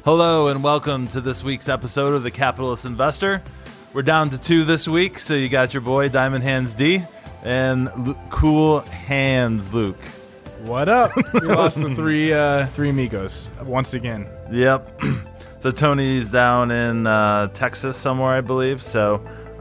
Hello and welcome to this week's episode of The Capitalist Investor. We're down to 2 this week, so you got your boy Diamond Hands D and Cool Hands Luke. What up? We lost the three amigos once again. Yep. So Tony's down in Texas somewhere, I believe. So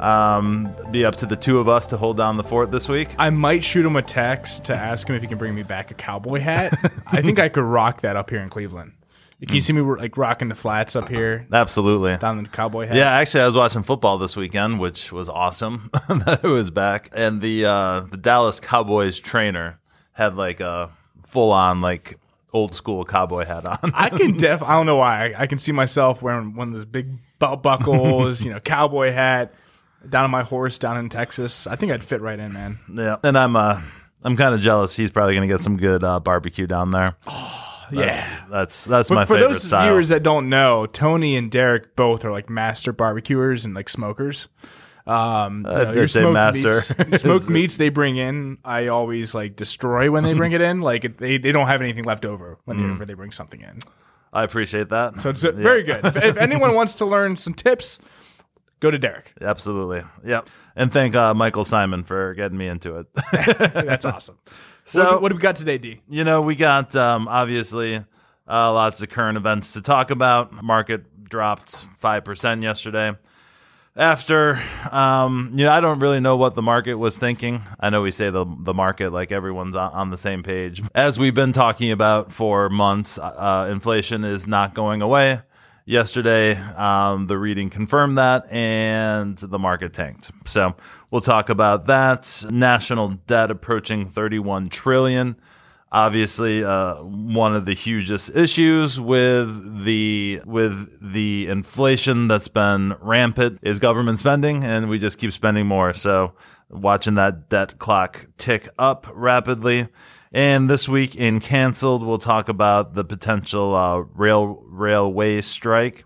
be up to the 2 of us to hold down the fort this week. I might shoot him a text to ask him if he can bring me back a cowboy hat. I think I could rock that up here in Cleveland. Can you see me like rocking the flats up here? Absolutely. Down in the cowboy hat? Yeah, actually, I was watching football this weekend, which was awesome that it was back. And the Dallas Cowboys trainer had like a full-on like old school cowboy hat on. I don't know why. I can see myself wearing one of those big belt buckles, cowboy hat, down on my horse down in Texas. I think I'd fit right in, man. Yeah. And I'm kind of jealous. He's probably going to get some good barbecue down there. That's my favorite style. For those viewers that don't know, Tony and Derek both are like master barbecuers and like smokers. Your smoked meats they bring in, I always like destroy when they bring it in. Like they don't have anything left over whenever they bring something in. I appreciate that. So it's very good. If anyone wants to learn some tips, go to Derek. Absolutely. Yep. And thank Michael Simon for getting me into it. That's awesome. So what do we got today, D? We got obviously lots of current events to talk about. Market dropped 5% yesterday. After, I don't really know what the market was thinking. I know we say the market like everyone's on the same page. As we've been talking about for months, inflation is not going away. Yesterday, the reading confirmed that, and the market tanked. So we'll talk about that. National debt approaching $31 trillion. Obviously, one of the hugest issues with the inflation that's been rampant is government spending, and we just keep spending more. So watching that debt clock tick up rapidly. And this week in Canceled, we'll talk about the potential railroad strike,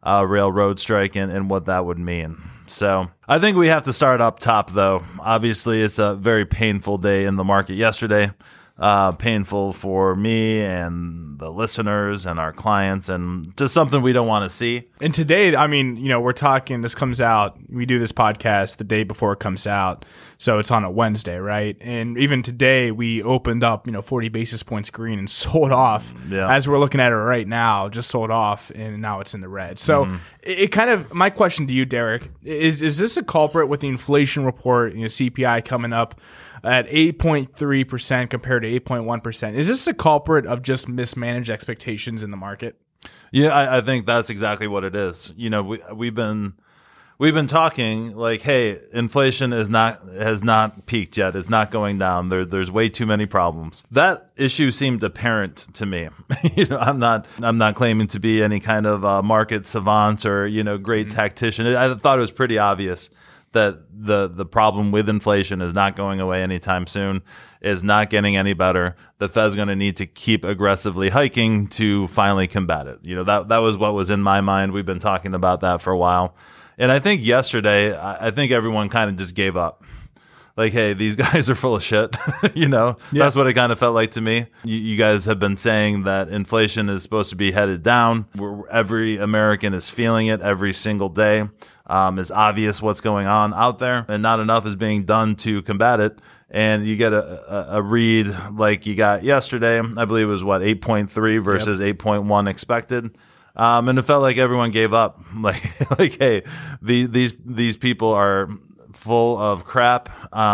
and what that would mean. So I think we have to start up top, though. Obviously, it's a very painful day in the market yesterday. Painful for me and the listeners and our clients, and just something we don't want to see. And today, we're talking, this comes out, we do this podcast the day before it comes out. So it's on a Wednesday, right? And even today, we opened up, 40 basis points green and sold off. Yeah. As we're looking at it right now, just sold off, and now it's in the red. So it kind of, my question to you, Derek, is this a culprit with the inflation report, CPI coming up at 8.3% compared to 8.1%. Is this a culprit of just mismanaged expectations in the market? Yeah, I think that's exactly what it is. We've been talking like, hey, inflation has not peaked yet. It's not going down. There's way too many problems. That issue seemed apparent to me. I'm not claiming to be any kind of market savant or great tactician. I thought it was pretty obvious that the problem with inflation is not going away anytime soon, is not getting any better. The Fed's going to need to keep aggressively hiking to finally combat it. That was what was in my mind. We've been talking about that for a while. And I think yesterday, I think everyone kind of just gave up. Like, hey, these guys are full of shit. That's what it kind of felt like to me. You guys have been saying that inflation is supposed to be headed down. Every American is feeling it every single day. It's obvious what's going on out there, and not enough is being done to combat it. And you get a read like you got yesterday. I believe it was 8.3 versus 8.1 expected. And it felt like everyone gave up. Like, hey, these people are full of crap.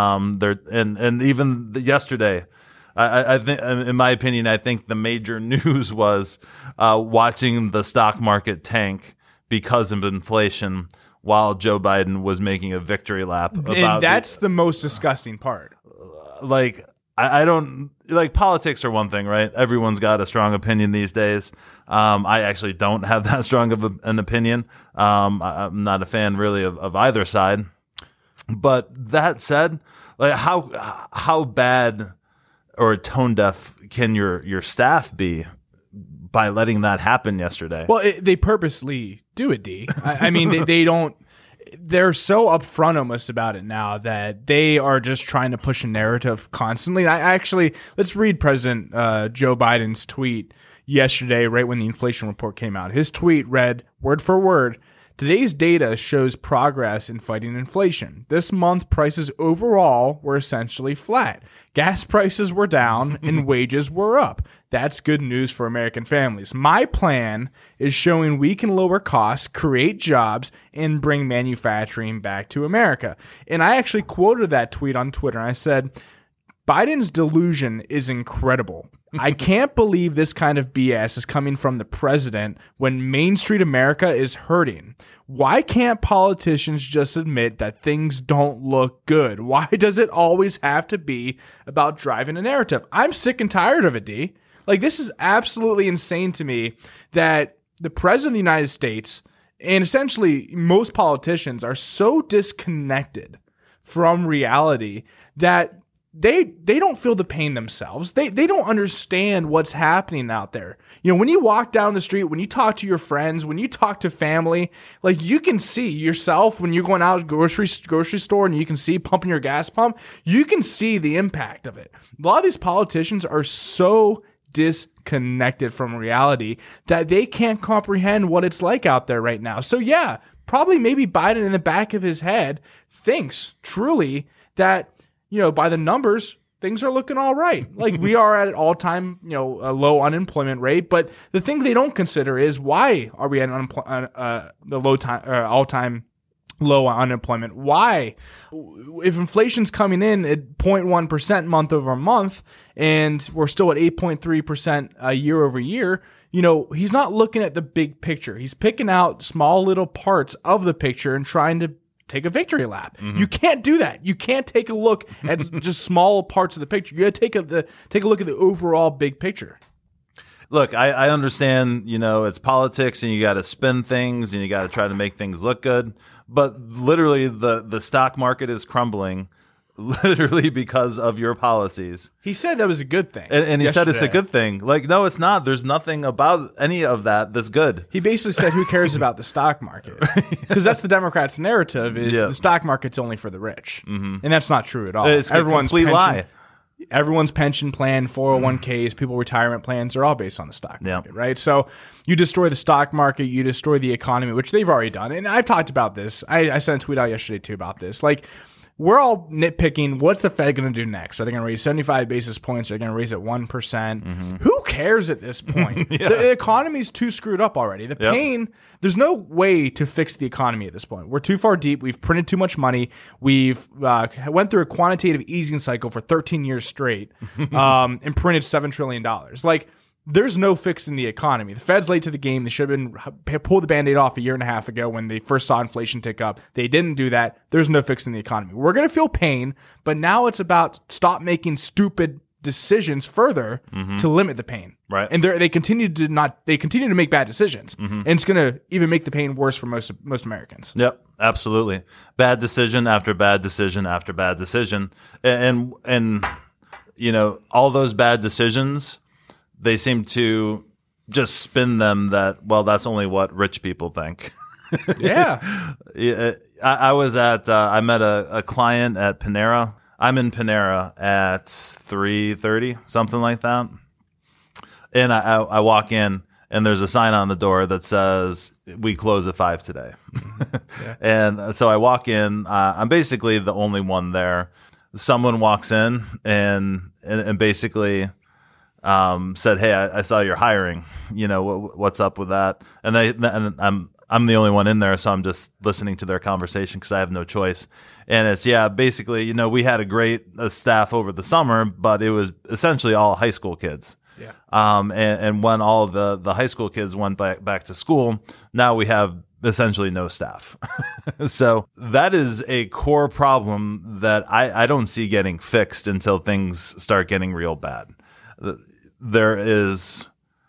And even yesterday, I think, in my opinion, I think the major news was watching the stock market tank because of inflation, while Joe Biden was making a victory lap. And that's the most disgusting part. I don't like, politics are one thing, right? Everyone's got a strong opinion these days. I actually don't have that strong of an opinion. I'm not a fan really of either side. But that said, like, how bad or tone deaf can your staff be by letting that happen yesterday? Well, they purposely do it, D. I mean, they don't. They're so upfront almost about it now that they are just trying to push a narrative constantly. And let's read President Joe Biden's tweet. yesterday, right when the inflation report came out. His tweet read, word for word, "Today's data shows progress in fighting inflation. This month, prices overall were essentially flat. Gas prices were down and wages were up. That's good news for American families. My plan is showing we can lower costs, create jobs, and bring manufacturing back to America." And I actually quoted that tweet on Twitter. I said, Biden's delusion is incredible. I can't believe this kind of BS is coming from the president when Main Street America is hurting. Why can't politicians just admit that things don't look good? Why does it always have to be about driving a narrative? I'm sick and tired of it, D. Like, this is absolutely insane to me that the president of the United States and essentially most politicians are so disconnected from reality that they don't feel the pain themselves. They don't understand what's happening out there. You know, when you walk down the street, when you talk to your friends, when you talk to family, like, you can see yourself when you're going out to grocery store and you can see pumping your gas pump, you can see the impact of it. A lot of these politicians are so disconnected from reality that they can't comprehend what it's like out there right now. So yeah, probably maybe Biden in the back of his head thinks truly that, you know, by the numbers, things are looking all right. Like, we are at an all-time, you know, a low unemployment rate. But the thing they don't consider is, why are we at the all-time low unemployment? Why? If inflation's coming in at 0.1% month over month, and we're still at 8.3% year over year, you know, he's not looking at the big picture. He's picking out small little parts of the picture and trying to take a victory lap. Mm-hmm. You can't do that. You can't take a look at just small parts of the picture. You got to take a look at the overall big picture. Look, I understand, you know, it's politics and you got to spin things and you got to try to make things look good. But literally the stock market is crumbling literally because of your policies. He said that was a good thing. And he said it's a good thing. Like, no, it's not. There's nothing about any of that that's good. He basically said, who cares about the stock market? Because that's the Democrats' narrative, is the stock market's only for the rich. Mm-hmm. And that's not true at all. It's a complete lie. Everyone's pension plan, 401ks, people retirement plans are all based on the stock market, right? So you destroy the stock market, you destroy the economy, which they've already done. And I've talked about this. I sent a tweet out yesterday too about this. Like, we're all nitpicking, what's the Fed going to do next? Are they going to raise 75 basis points? Are they going to raise it 1%? Mm-hmm. Who cares at this point? The economy's too screwed up already. The pain, there's no way to fix the economy at this point. We're too far deep. We've printed too much money. We've went through a quantitative easing cycle for 13 years straight and printed $7 trillion. Like, there's no fixing the economy. The Fed's late to the game. They should have pulled the Band-Aid off a year and a half ago when they first saw inflation tick up. They didn't do that. There's no fixing the economy. We're going to feel pain, but now it's about stop making stupid decisions further to limit the pain. Right. And they continue to make bad decisions. Mm-hmm. And it's going to even make the pain worse for most Americans. Yep, absolutely. Bad decision after bad decision after bad decision. And you know, all those bad decisions, they seem to just spin them that, well, that's only what rich people think. Yeah. I was at, I met a client at Panera. I'm in Panera at 3:30, something like that. And I walk in and there's a sign on the door that says, we close at 5 today. Yeah. And so I walk in, I'm basically the only one there. Someone walks in and basically said, "Hey, I saw you're hiring. You know, what's up with that?" And I'm the only one in there, so I'm just listening to their conversation because I have no choice. And it's basically, you know, we had a great staff over the summer, but it was essentially all high school kids. Yeah. And when all of the high school kids went back to school, now we have essentially no staff. So that is a core problem that I don't see getting fixed until things start getting real bad. There is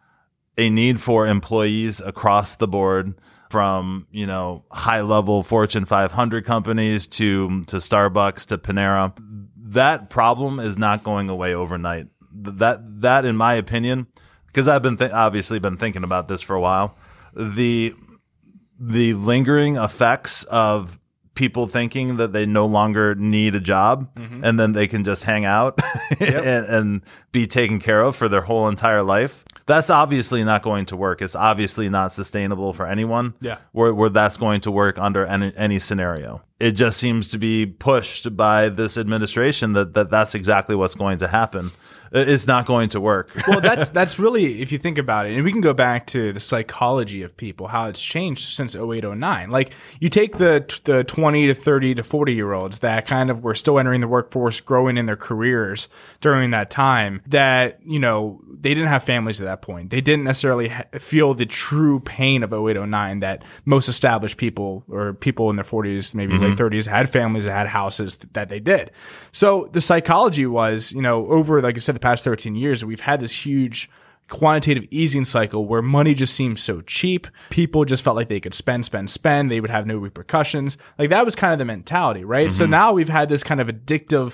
a need for employees across the board, from, you know, high-level Fortune 500 companies to Starbucks to Panera. That problem is not going away overnight. That in my opinion, because I've been obviously been thinking about this for a while, the lingering effects of people thinking that they no longer need a job and then they can just hang out and be taken care of for their whole entire life. That's obviously not going to work. It's obviously not sustainable for anyone. Yeah. Where that's going to work under any scenario. It just seems to be pushed by this administration that's exactly what's going to happen. It's not going to work. Well, that's really, if you think about it, and we can go back to the psychology of people, how it's changed since 08, 09. Like, you take the 20 to 30 to 40-year-olds that kind of were still entering the workforce, growing in their careers during that time, that, you know, they didn't have families at that point. They didn't necessarily feel the true pain of 08, 09 that most established people or people in their 40s, maybe late 30s, had families that had houses that they did. So the psychology was, you know, over, like I said, the past 13 years, we've had this huge quantitative easing cycle where money just seemed so cheap. People just felt like they could spend. They would have no repercussions. Like, that was kind of the mentality, right? So now we've had this kind of addicted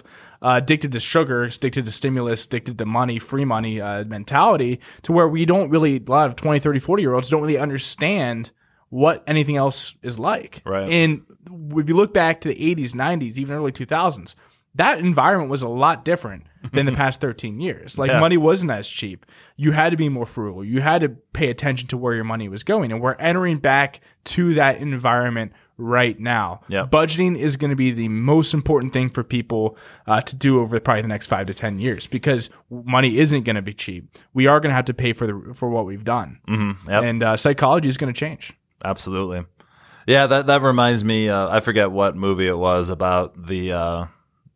to sugar, addicted to stimulus, addicted to money, free money mentality, to where we don't really, a lot of 20, 30, 40-year-olds don't really understand what anything else is like. Right. And if you look back to the 80s, 90s, even early 2000s, that environment was a lot different than the past 13 years. Like, money wasn't as cheap. You had to be more frugal. You had to pay attention to where your money was going. And we're entering back to that environment right now. Yep. Budgeting is going to be the most important thing for people to do over probably the next 5 to 10 years, because money isn't going to be cheap. We are going to have to pay for what we've done. Yep. And psychology is going to change. Absolutely. Yeah, that reminds me, I forget what movie it was, about the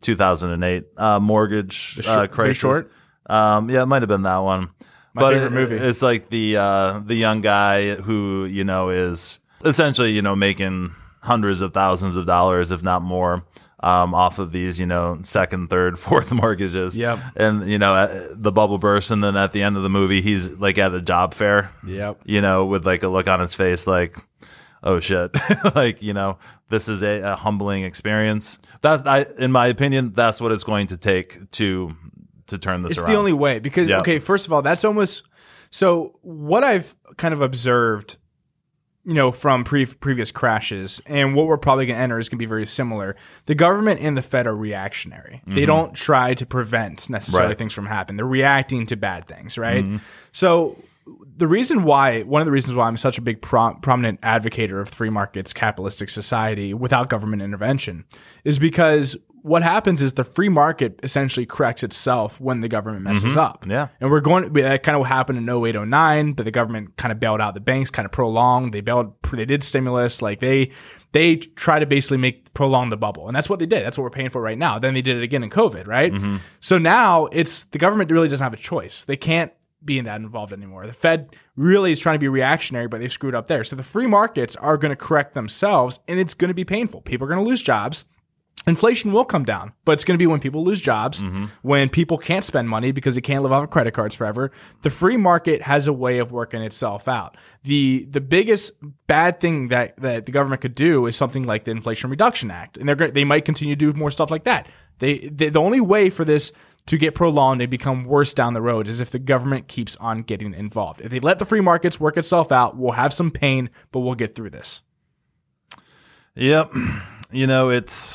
2008 mortgage crisis. Big Short? Yeah, it might have been that one. My favorite movie. It's like the young guy who, you know, is essentially, you know, making hundreds of thousands of dollars, if not more, off of these, you know, second, third, fourth mortgages. Yep. And, you know, the bubble bursts, and then at the end of the movie, he's like at a job fair. Yep. You know, with like a look on his face like, oh shit. Like, you know, this is a humbling experience. In my opinion, that's what it's going to take to turn this around. It's the only way, because, Yep. okay, first of all, that's almost, so what I've kind of observed, you know, from previous crashes, and what we're probably going to enter is going to be very similar. The government and the Fed are reactionary. They don't try to prevent necessarily things from happening. They're reacting to bad things, right? So one of the reasons why I'm such a big prominent advocator of free markets, capitalistic society without government intervention, is because what happens is the free market essentially corrects itself when the government messes up. Yeah. And that kind of happened in 08, 09, but the government kind of bailed out the banks, kind of prolonged. They did stimulus. Like, they try to basically prolong the bubble. And that's what they did. That's what we're paying for right now. Then they did it again in COVID, right? So now the government really doesn't have a choice. They can't be that involved anymore. The Fed really is trying to be reactionary, but they've screwed up there. So the free markets are going to correct themselves, and it's going to be painful. People are going to lose jobs. Inflation will come down, but it's going to be when people lose jobs, when people can't spend money because they can't live off of credit cards forever. The free market has a way of working itself out. The biggest bad thing that the government could do is something like the Inflation Reduction Act, and they might continue to do more stuff like that. The only way for this to get prolonged and become worse down the road is if the government keeps on getting involved. If they let the free markets work itself out, we'll have some pain, but we'll get through this. Yep. You know,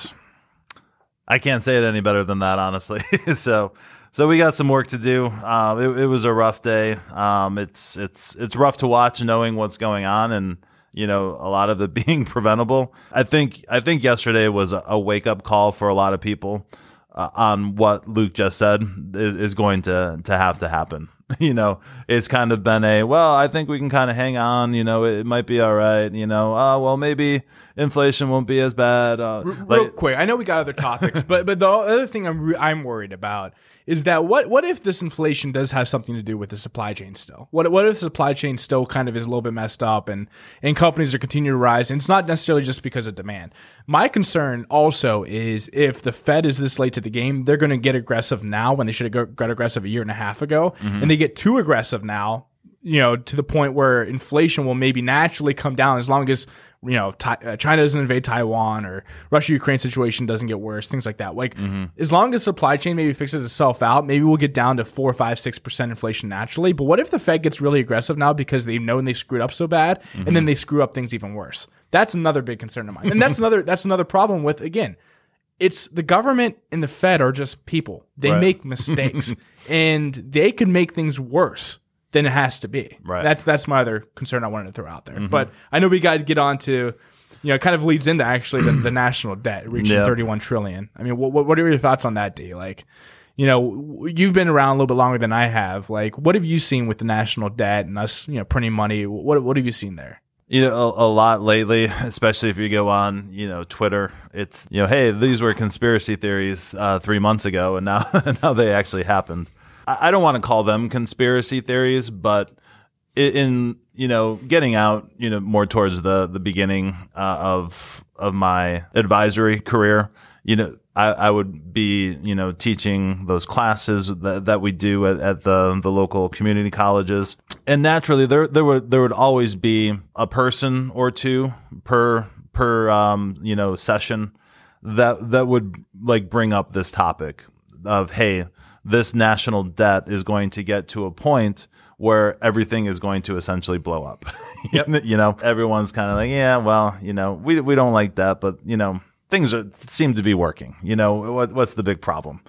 I can't say it any better than that, honestly. So we got some work to do. It was a rough day. It's rough to watch knowing what's going on, and, you know, a lot of it being preventable. I think yesterday was a wake up call for a lot of people on what Luke just said is going to have to happen. You know, it's kind of been I think we can kind of hang on, you know, it might be all right, you know, well, maybe inflation won't be as bad. Real quick, I know we got other topics, but the other thing I'm worried about is that what if this inflation does have something to do with the supply chain still? What if the supply chain still kind of is a little bit messed up, and companies are continuing to rise, and it's not necessarily just because of demand. My concern also is if the Fed is this late to the game, they're going to get aggressive now when they should have got aggressive a year and a half ago, and they get too aggressive now, you know, to the point where inflation will maybe naturally come down as long as, you know, China doesn't invade Taiwan, or Russia-Ukraine situation doesn't get worse, things like that. Like, as long as supply chain maybe fixes itself out, maybe we'll get down to 4, 5, 6% inflation naturally. But what if the Fed gets really aggressive now because they know they screwed up so bad, and then they screw up things even worse? That's another big concern of mine. And that's another problem with, again, it's the government and the Fed are just people. They make mistakes, and they could make things worse then it has to be. Right. That's my other concern I wanted to throw out there. But I know we got to get on to, it kind of leads into actually the national debt reaching 31 trillion. I mean, what are your thoughts on that, D? Like, you've been around a little bit longer than I have. Like, what have you seen with the national debt and us, printing money? What have you seen there? A lot lately, especially if you go on, Twitter, it's, hey, these were conspiracy theories 3 months ago, and now they actually happened. I don't want to call them conspiracy theories, but in getting out, more towards the beginning of my advisory career, I would be, teaching those classes that we do at the local community colleges, and naturally there would always be a person or two per session that would like bring up this topic of, hey, this national debt is going to get to a point where everything is going to essentially blow up. Yep. Everyone's kind of like, yeah, well, we don't like that, but things seem to be working. What's the big problem?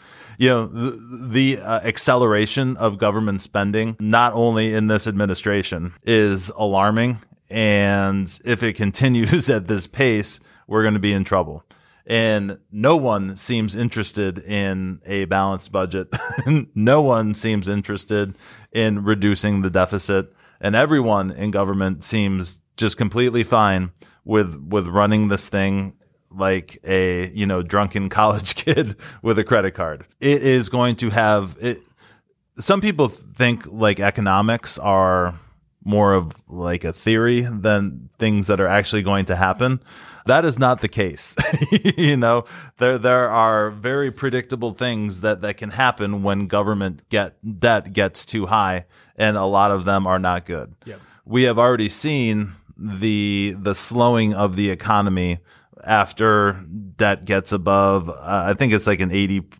The acceleration of government spending, not only in this administration, is alarming. And if it continues at this pace, we're going to be in trouble. And no one seems interested in a balanced budget. No one seems interested in reducing the deficit. And everyone in government seems just completely fine with running this thing like a, drunken college kid with a credit card. It is going to have it. Some people think like economics are more of like a theory than things that are actually going to happen. That is not the case. There are very predictable things that can happen when government debt gets too high, and a lot of them are not good. Yep. We have already seen the slowing of the economy after debt gets above, I think it's like an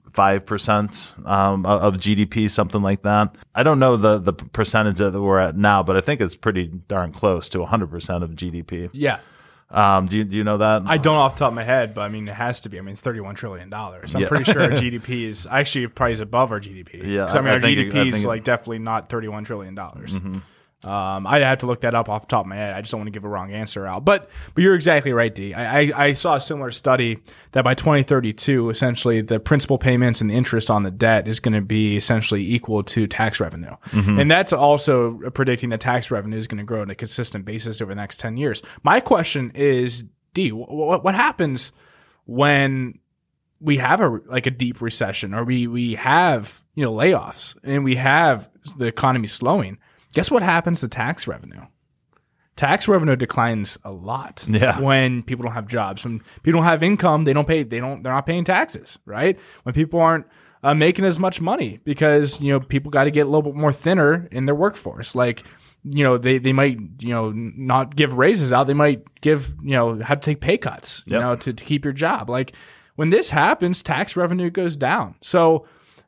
85% of GDP, something like that. I don't know the percentage that we're at now, but I think it's pretty darn close to 100% of GDP. Yeah. Do you know that? I don't off the top of my head, but I mean, it has to be. I mean, it's $31 trillion. I'm pretty sure our GDP is actually probably above our GDP. Yeah. Because our GDP is like definitely not $31 trillion. Mm-hmm. I'd have to look that up off the top of my head. I just don't want to give a wrong answer out. But you're exactly right, D. I saw a similar study that by 2032, essentially the principal payments and the interest on the debt is going to be essentially equal to tax revenue. Mm-hmm. And that's also predicting that tax revenue is going to grow on a consistent basis over the next 10 years. My question is, D, what happens when we have a deep recession, or we have layoffs and we have the economy slowing? Guess what happens to tax revenue? Tax revenue declines a lot when people don't have jobs. When people don't have income, they're not paying taxes, right? When people aren't making as much money because, people got to get a little bit more thinner in their workforce. Like, they might, not give raises out. They might have to take pay cuts, to keep your job. Like, when this happens, tax revenue goes down. So,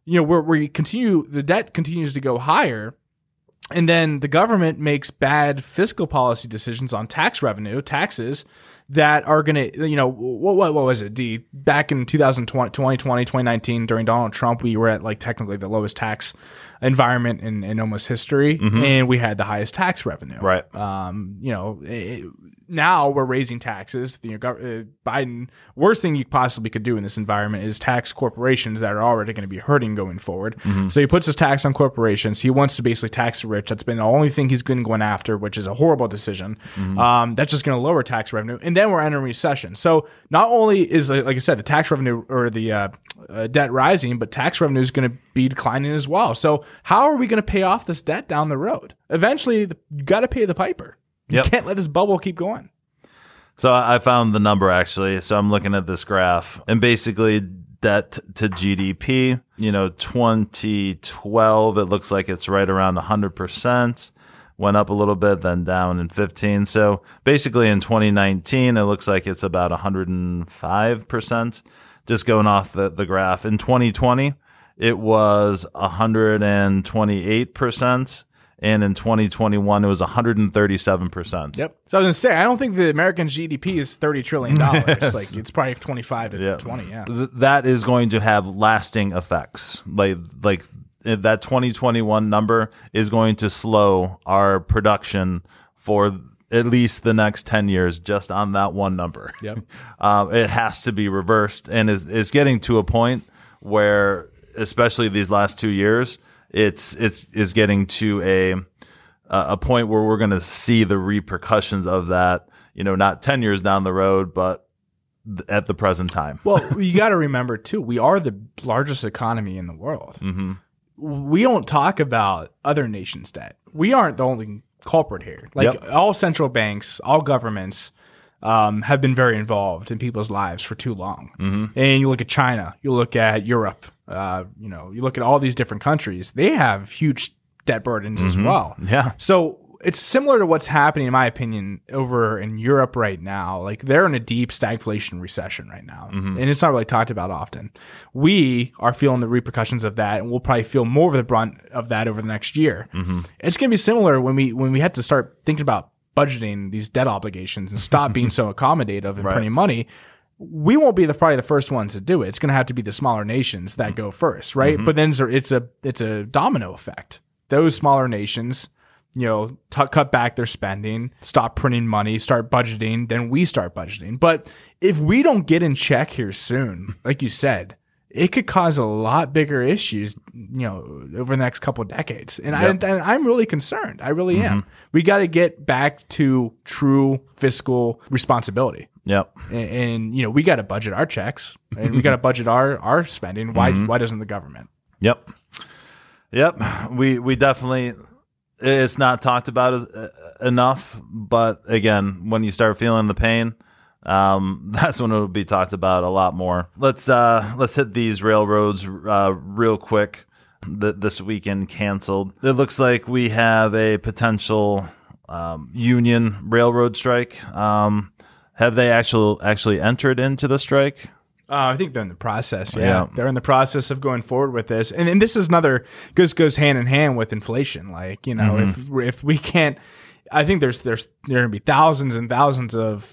the debt continues to go higher. And then the government makes bad fiscal policy decisions on taxes that are going to, what was it, D? Back in 2020, 2019, during Donald Trump, we were at technically the lowest tax environment in almost history, and we had the highest tax revenue. Right. Now we're raising taxes. Biden, worst thing you possibly could do in this environment is tax corporations that are already going to be hurting going forward. Mm-hmm. So he puts his tax on corporations. He wants to basically tax the rich. That's been the only thing he's been going after, which is a horrible decision. Mm-hmm. That's just going to lower tax revenue. And then we're entering recession. So not only is, like I said, the tax revenue or the debt rising, but tax revenue is going to be declining as well. So how are we going to pay off this debt down the road? Eventually, you got to pay the piper. You can't let this bubble keep going. So I found the number, actually. So I'm looking at this graph, and basically debt to GDP, 2012, it looks like it's right around 100%. Went up a little bit, then down in 15. So basically in 2019, it looks like it's about 105%, just going off the graph. In 2020, it was 128%. And in 2021, it was 137%. Yep. So I was going to say, I don't think the American GDP is $30 trillion. Like, it's probably 25 to 20. Yeah. That is going to have lasting effects. Like that 2021 number is going to slow our production for at least the next 10 years just on that one number. Yep. It has to be reversed, and is getting to a point where, especially these last 2 years, it's getting to a point where we're going to see the repercussions of that, not 10 years down the road, but at the present time. Well, you got to remember too, we are the largest economy in the world. Mm-hmm. We don't talk about other nations' debt. We aren't the only culprit here. Like all central banks, all governments have been very involved in people's lives for too long. Mm-hmm. And you look at China, you look at Europe, you look at all these different countries. They have huge debt burdens as well. Yeah. So it's similar to what's happening, in my opinion, over in Europe right now. Like they're in a deep stagflation recession right now, and it's not really talked about often. We are feeling the repercussions of that, and we'll probably feel more of the brunt of that over the next year. It's going to be similar when we have to start thinking about budgeting these debt obligations and stop being so accommodative and printing money. We won't be probably the first ones to do it. It's going to have to be the smaller nations that go first, right? But then it's a domino effect. Those smaller nations, cut back their spending, stop printing money, start budgeting, then we start budgeting. But if we don't get in check here soon, like you said, it could cause a lot bigger issues, over the next couple of decades. And I'm really concerned. I really am. We got to get back to true fiscal responsibility. Yep. And we got to budget our checks and we got to budget our spending. Why doesn't the government? Yep. We definitely, it's not talked about enough, but again, when you start feeling the pain, that's when it'll be talked about a lot more. Let's hit these railroads real quick. This weekend canceled. It looks like we have a potential union railroad strike. Have they actually entered into the strike? I think they're in the process. Yeah. They're in the process of going forward with this, and this is another goes hand in hand with inflation. Like if we can't, I think there's going to be thousands and thousands of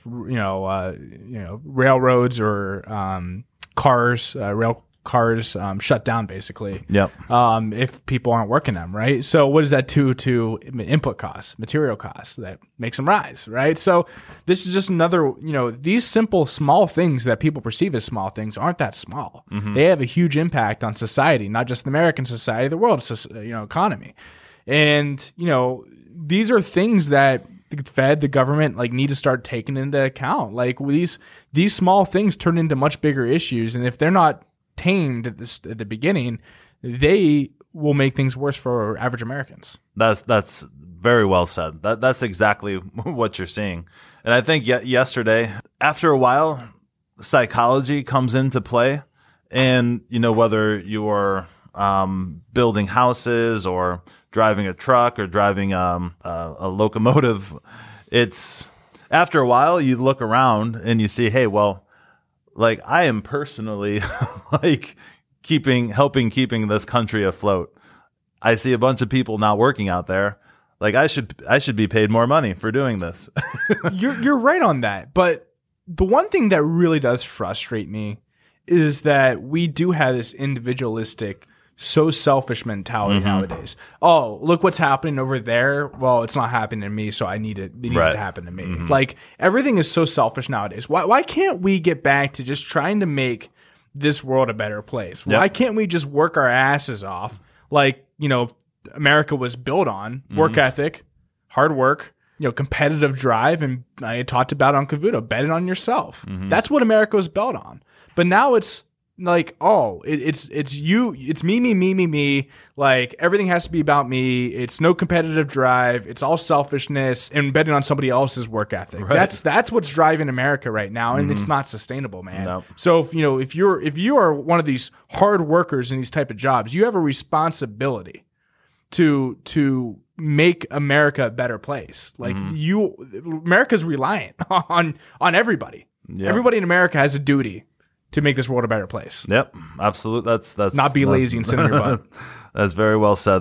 railroads or rail cars shut down basically. Yep. If people aren't working them, right? So what does that do to input costs, material costs? That makes them rise, right? So this is just another, these simple small things that people perceive as small things aren't that small. They have a huge impact on society, not just the American society, the world, economy. And, these are things that the Fed, the government, need to start taking into account. Like these small things turn into much bigger issues. And if they're not tamed at the beginning, they will make things worse for average Americans. That's very well said. That's exactly what you're seeing. And I think yesterday, after a while, psychology comes into play, and whether you're building houses or driving a truck or driving a locomotive, it's after a while you look around and you see, hey, well, I am personally helping keeping this country afloat. I see a bunch of people not working out there. I should be paid more money for doing this. You're right on that. But the one thing that really does frustrate me is that we do have this individualistic, so selfish mentality nowadays. Oh, look what's happening over there. Well, it's not happening to me, so it needs to happen to me. Everything is so selfish nowadays. Why can't we get back to just trying to make this world a better place? Yep. Why can't we just work our asses off America was built on? Work ethic, hard work, competitive drive, and I talked about on Cavuto, betting on yourself. That's what America was built on. But now it's it's you, it's me. Everything has to be about me. It's no competitive drive. It's all selfishness and betting on somebody else's work ethic. Right. That's what's driving America right now, and it's not sustainable, man. Nope. So if you are one of these hard workers in these type of jobs, you have a responsibility to make America a better place. America's reliant on everybody. Yep. Everybody in America has a duty to make this world a better place. Yep, absolutely. That's not be lazy and sit in your butt. That's very well said.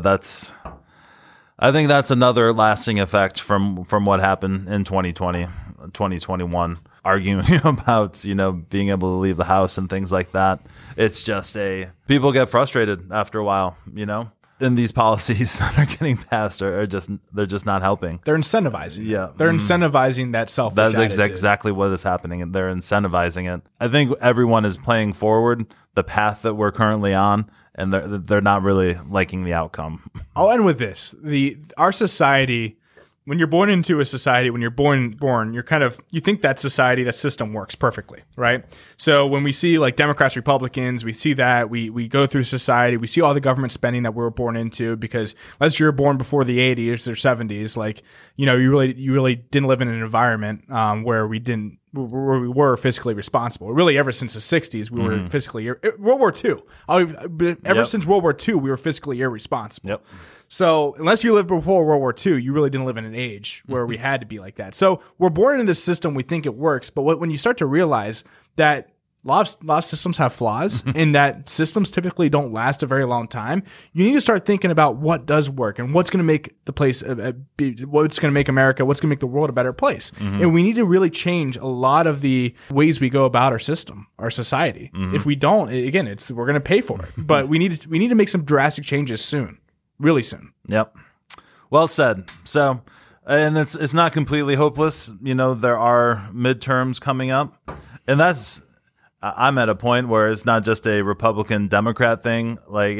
I think that's another lasting effect from what happened in 2020, 2021, arguing about, being able to leave the house and things like that. It's just people get frustrated after a while, and these policies that are getting passed they're just not helping. They're incentivizing. Yeah. They're incentivizing that selfish That's attitude. exactly what is happening, and they're incentivizing it. I think everyone is playing forward the path that we're currently on, and they're not really liking the outcome. I'll end with this. Our society, when you're born into a society, when you're born, you think that society, that system works perfectly, right? So when we see like Democrats, Republicans, we see that we go through society, we see all the government spending that we were born into, because unless you're born before the 80s or 70s, like, you really didn't live in an environment where we were fiscally responsible. Really, ever since the 60s, we were fiscally World War II. Since World War II, we were fiscally irresponsible. Yep. So unless you lived before World War II, you really didn't live in an age where we had to be like that. So we're born into this system. We think it works. But when you start to realize that a lot of systems have flaws and that systems typically don't last a very long time, you need to start thinking about what does work and what's going to make the place, what's going to make America, what's going to make the world a better place. And we need to really change a lot of the ways we go about our system, our society. If we don't, again, we're going to pay for it. But we need to make some drastic changes soon. Really soon. Yep. Well said. So, and it's not completely hopeless. There are midterms coming up, and I'm at a point where it's not just a Republican Democrat thing. Like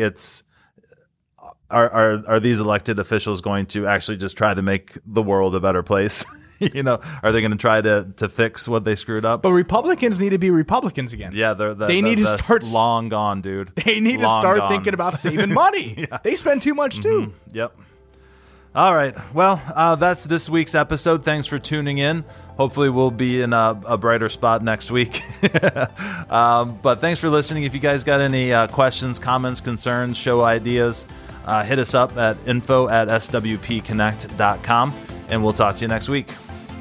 are these elected officials going to actually just try to make the world a better place? Are they going to try to fix what they screwed up? But Republicans need to be Republicans again. Yeah, they need to start long gone, dude. They need to start thinking about saving money. Yeah. They spend too much too. Yep. All right. Well, that's this week's episode. Thanks for tuning in. Hopefully, we'll be in a brighter spot next week. But thanks for listening. If you guys got any questions, comments, concerns, show ideas, hit us up at info@swpconnect.com, and we'll talk to you next week.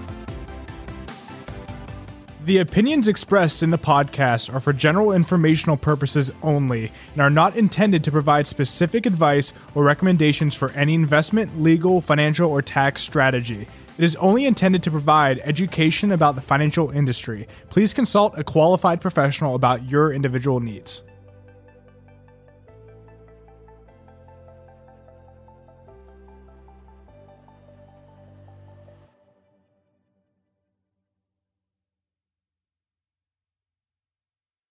The opinions expressed in the podcast are for general informational purposes only and are not intended to provide specific advice or recommendations for any investment, legal, financial, or tax strategy. It is only intended to provide education about the financial industry. Please consult a qualified professional about your individual needs.